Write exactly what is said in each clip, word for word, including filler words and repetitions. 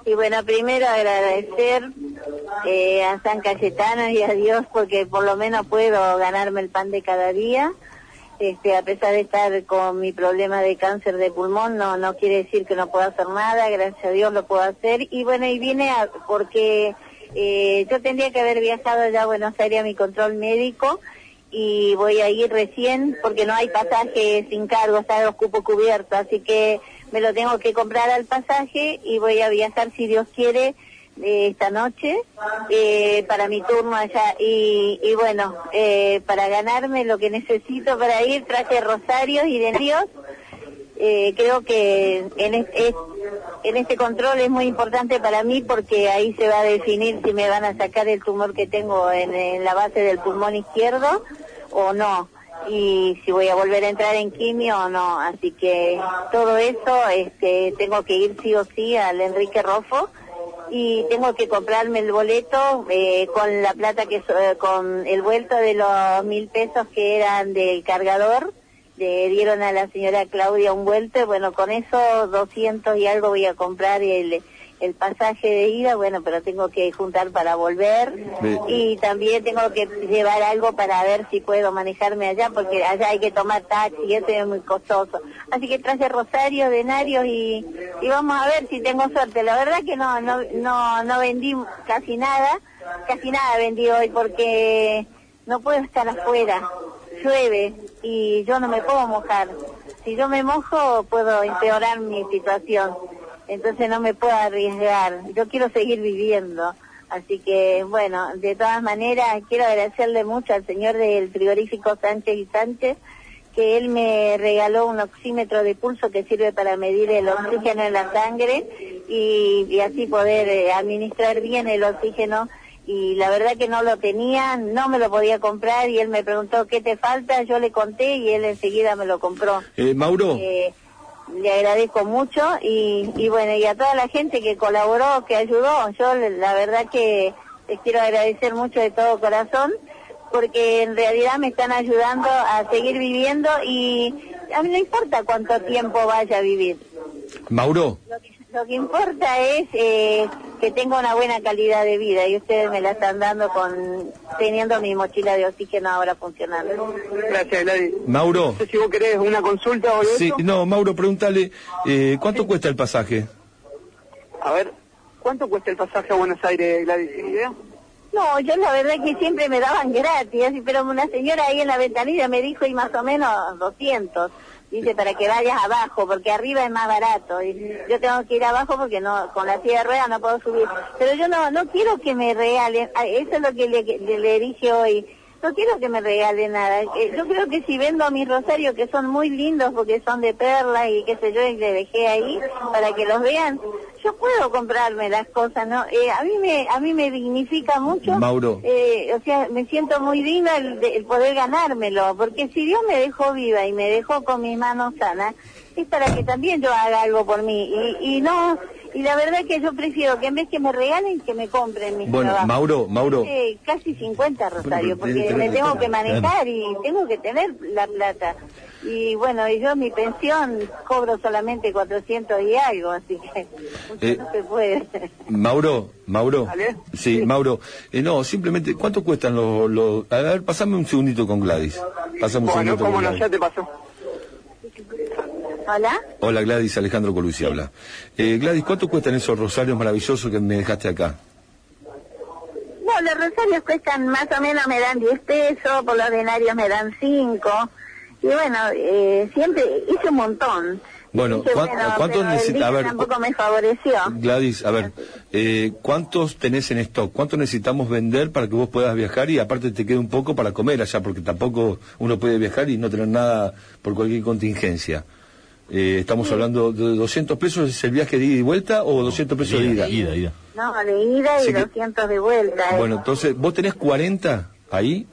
Y bueno, primero agradecer eh, a San Cayetano y a Dios porque por lo menos puedo ganarme el pan de cada día. Este, a pesar de estar con mi problema de cáncer de pulmón, no no quiere decir que no puedo hacer nada, gracias a Dios lo puedo hacer. Y bueno, y vine a, porque eh, yo tendría que haber viajado ya a Buenos Aires a mi control médico y voy a ir recién porque no hay pasaje sin cargo, está los cupos cubiertos, así que me lo tengo que comprar al pasaje y voy a viajar si Dios quiere eh, esta noche eh, para mi turno allá y, y bueno, eh, para ganarme lo que necesito para ir, traje rosarios y denarios. Eh, creo que en, es, es, en este control es muy importante para mí porque ahí se va a definir si me van a sacar el tumor que tengo en, en la base del pulmón izquierdo o no, y si voy a volver a entrar en quimio o no, así que todo eso este, tengo que ir sí o sí al Enrique Roffo y tengo que comprarme el boleto eh, con la plata que eh, con el vuelto de los mil pesos que eran del cargador. Le dieron a la señora Claudia un vuelto y bueno, con eso doscientos y algo voy a comprar el, el pasaje de ida, bueno, pero tengo que juntar para volver y también tengo que llevar algo para ver si puedo manejarme allá porque allá hay que tomar taxi y eso es muy costoso. Así que traje rosarios, denarios y, y vamos a ver si tengo suerte. La verdad que no, no, no, no vendí casi nada, casi nada vendí hoy porque no puedo estar afuera. Llueve y yo no me puedo mojar. Si yo me mojo puedo empeorar mi situación, entonces no me puedo arriesgar. Yo quiero seguir viviendo, así que bueno, de todas maneras quiero agradecerle mucho al señor del frigorífico Sánchez y Sánchez que él me regaló un oxímetro de pulso que sirve para medir el oxígeno en la sangre y, y así poder eh, administrar bien el oxígeno. Y la verdad que no lo tenía, no me lo podía comprar y él me preguntó ¿qué te falta? Yo le conté y él enseguida me lo compró. Eh, Mauro. Eh, le agradezco mucho y, y bueno, y a toda la gente que colaboró, que ayudó, yo la verdad que les quiero agradecer mucho de todo corazón porque en realidad me están ayudando a seguir viviendo y a mí no importa cuánto tiempo vaya a vivir. Mauro. Lo que, lo que importa es eh, que tenga una buena calidad de vida y ustedes me la están dando con teniendo mi mochila de oxígeno ahora funcionando. Gracias, Gladys. Mauro. No sé si vos querés una consulta o sí, eso. No, Mauro, pregúntale, eh, ¿cuánto sí. cuesta el pasaje? A ver, ¿cuánto cuesta el pasaje a Buenos Aires, Gladys? ¿Tienes idea? No, yo la verdad es que siempre me daban gratis, pero una señora ahí en la ventanilla me dijo y más o menos doscientos. Dice, para que vayas abajo, porque arriba es más barato. Y yo tengo que ir abajo porque no con la silla de ruedas no puedo subir. Pero yo no no quiero que me regalen, eso es lo que le, le, le dije hoy. No quiero que me regalen nada. Yo creo que si vendo mis rosarios, que son muy lindos porque son de perlas y qué sé yo, y le dejé ahí para que los vean, yo puedo comprarme las cosas, ¿no? Eh, a mí me a mí me dignifica mucho. Mauro. Eh, o sea, me siento muy digna el, el poder ganármelo, porque si Dios me dejó viva y me dejó con mis manos sanas, es para que también yo haga algo por mí. Y, y no... Y la verdad que yo prefiero que en vez que me regalen, que me compren mis Bueno, trabajos. Mauro, Mauro. Eh, casi cincuenta, Rosario, Bueno, porque me tengo que manejar y tengo que tener la plata. Y bueno, y yo mi pensión cobro solamente cuatrocientos y algo, así que eh, no se puede. Mauro, Mauro. ¿Vale? Sí, sí, Mauro. Eh, no, simplemente, ¿cuánto cuestan los, los... A ver, pasame un segundito con Gladys. Pasame un bueno, segundito cómo con no, Gladys. ya te pasó. ¿Hola? Hola Gladys, Alejandro Colucci habla. Eh, Gladys, ¿cuánto cuestan esos rosarios maravillosos que me dejaste acá? No, los rosarios cuestan más o menos, me dan diez pesos, por los denarios me dan cinco. Y bueno, eh, siempre hice un montón. Bueno, dije, ¿cuánto, bueno ¿cuántos necesitas? A ver, tampoco me favoreció. Gladys, a ver, eh, ¿cuántos tenés en stock? ¿Cuántos necesitamos vender para que vos puedas viajar y aparte te quede un poco para comer allá? Porque tampoco uno puede viajar y no tener nada por cualquier contingencia. Eh, estamos sí. hablando de doscientos pesos, ¿es el viaje de ida y vuelta o doscientos pesos de ida? Ida, ida. No, de ida y sí que... doscientos de vuelta. Bueno, entonces, ¿vos tenés cuarenta ahí?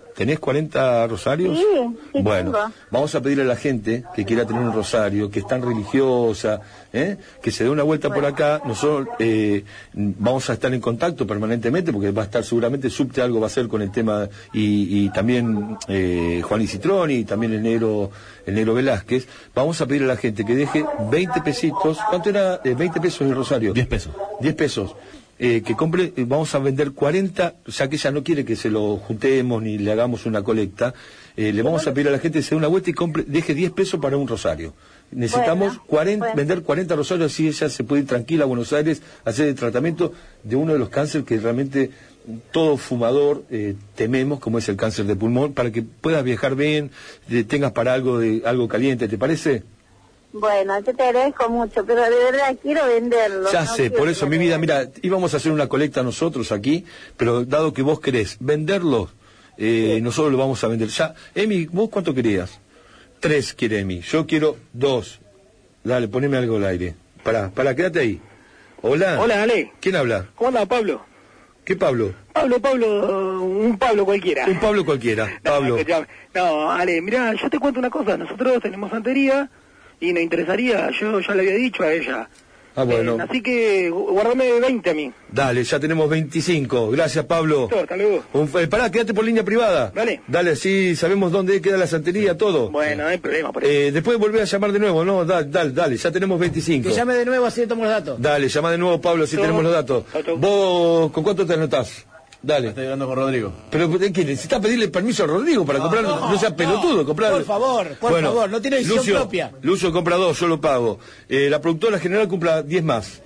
¿Tenés cuarenta rosarios? Sí, sí Bueno, tengo. vamos a pedirle a la gente que quiera tener un rosario, que es tan religiosa, ¿eh? que se dé una vuelta Bueno. por acá. Nosotros eh, vamos a estar en contacto permanentemente, porque va a estar seguramente, subte algo va a hacer con el tema, y, y también eh, Juan Citroni, y también el negro, el negro Velázquez. Vamos a pedirle a la gente que deje veinte pesitos. ¿Cuánto era? Eh, veinte pesos el rosario. diez pesos. diez pesos. Eh, que compre, eh, vamos a vender cuarenta, ya que ella no quiere que se lo juntemos ni le hagamos una colecta, eh, le vamos a pedir a la gente que se dé una vuelta y compre, deje diez pesos para un rosario. Necesitamos Bueno, cuarenta, bueno. vender cuarenta rosarios, así ella se puede ir tranquila a Buenos Aires a hacer el tratamiento de uno de los cánceres que realmente todo fumador eh, tememos, como es el cáncer de pulmón, para que puedas viajar bien, eh, tengas para algo de algo caliente, ¿te parece? Bueno, yo te agradezco mucho, pero de verdad quiero venderlo. Ya no sé, quiero por eso, que mi me vida, vendan. mira, íbamos a hacer una colecta nosotros aquí, pero dado que vos querés venderlo, eh, Sí. nosotros lo vamos a vender. Ya, Emi, ¿vos cuánto querías? Tres quiere Emi, yo quiero dos. Dale, poneme algo al aire. Pará, pará, quédate ahí. Hola. Hola, Ale. ¿Quién habla? ¿Cómo anda, Pablo? ¿Qué Pablo? Pablo, Pablo, un Pablo cualquiera. Un Pablo cualquiera, No, Pablo. escuchame. No, Ale, mirá, yo te cuento una cosa. Nosotros tenemos santería y nos interesaría, yo ya le había dicho a ella. Ah, bueno. Eh, así que gu- guardame veinte a mí. Dale, ya tenemos veinticinco. Gracias, Pablo. Listo, hasta luego. Un, eh, pará, quédate por línea privada. Dale. Dale, así sabemos dónde queda la santería, todo. Bueno, no hay problema por eso. Eh, después volver a llamar de nuevo, ¿no? Dale, dale, dale, ya tenemos veinticinco. Que llame de nuevo, así le tomo los datos. Dale, llama de nuevo, Pablo, si Chau. tenemos los datos. Chau, chau. ¿Vos con cuánto te anotás? Dale. Estoy hablando con Rodrigo. Pero ¿qué? ¿Necesitas pedirle permiso a Rodrigo para comprar? No, sea pelotudo, comprar. Por favor, por Bueno, favor, no tiene decisión Lucio, propia. Lucio compra dos, yo lo pago. Eh, la productora general compra diez más.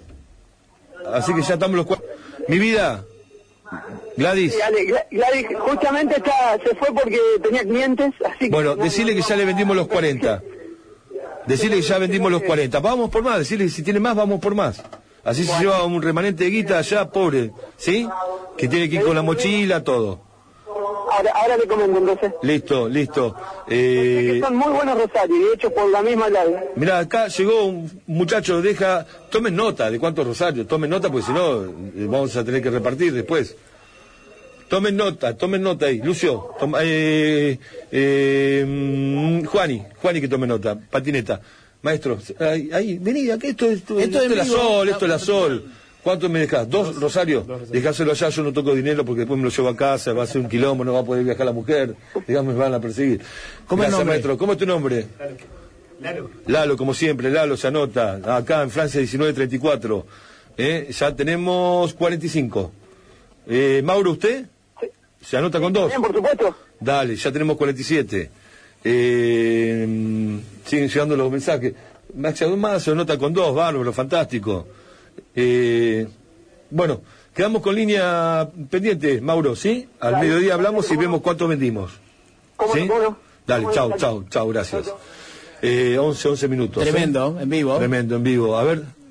Así que ya estamos los cuatro. Mi vida, Gladys. Sí, Ale, Gla- Gladys justamente está, se fue porque tenía clientes, así que... Bueno, no- decirle que ya le vendimos los cuarenta. Decirle que ya vendimos los cuarenta. Vamos por más, decirle que si tiene más, vamos por más. Así se lleva un remanente de guita allá, pobre, ¿sí? Que tiene que ir con la mochila, todo. Ahora, ahora le comento entonces. Listo, listo. Que Eh, son muy buenos rosarios, de hecho por la misma Gladys. mirá, acá llegó un muchacho, deja... Tomen nota de cuántos rosarios, tomen nota, porque si no, eh, vamos a tener que repartir después. Tomen nota, tomen nota ahí. Lucio, toma, eh, eh, mm, Juani, Juani que tome nota, patineta. Maestro, ahí, ahí vení, aquí esto, esto, esto, Esto es la en vivo. sol, esto es la sol. ¿Cuánto me dejás? ¿Dos, Rosario? Dejáselo allá, yo no toco dinero porque después me lo llevo a casa, va a ser un quilombo, no va a poder viajar la mujer, digamos, me van a perseguir. ¿Cómo es el Gracias, nombre? maestro. ¿Cómo es tu nombre? Lalo. Lalo, como siempre, Lalo se anota, acá en Francia diecinueve treinta y cuatro. Eh, ya tenemos cuarenta y cinco. Eh, Mauro, ¿usted? ¿Se anota con dos? Bien, por supuesto. Dale, ya tenemos cuarenta y siete. Eh, mm, siguen llegando los mensajes. Max más se anota con dos, bárbaro, fantástico. Eh, bueno, quedamos con línea pendiente, Mauro, ¿sí? Al Dale. mediodía hablamos y vemos cuánto vendimos. ¿Cómo ¿Sí? no, cómo no? Dale, ¿Cómo no? chao, Dale. chao, chao, gracias. Eh, once, once minutos. ¿eh? Tremendo, en vivo. Tremendo, en vivo. A ver.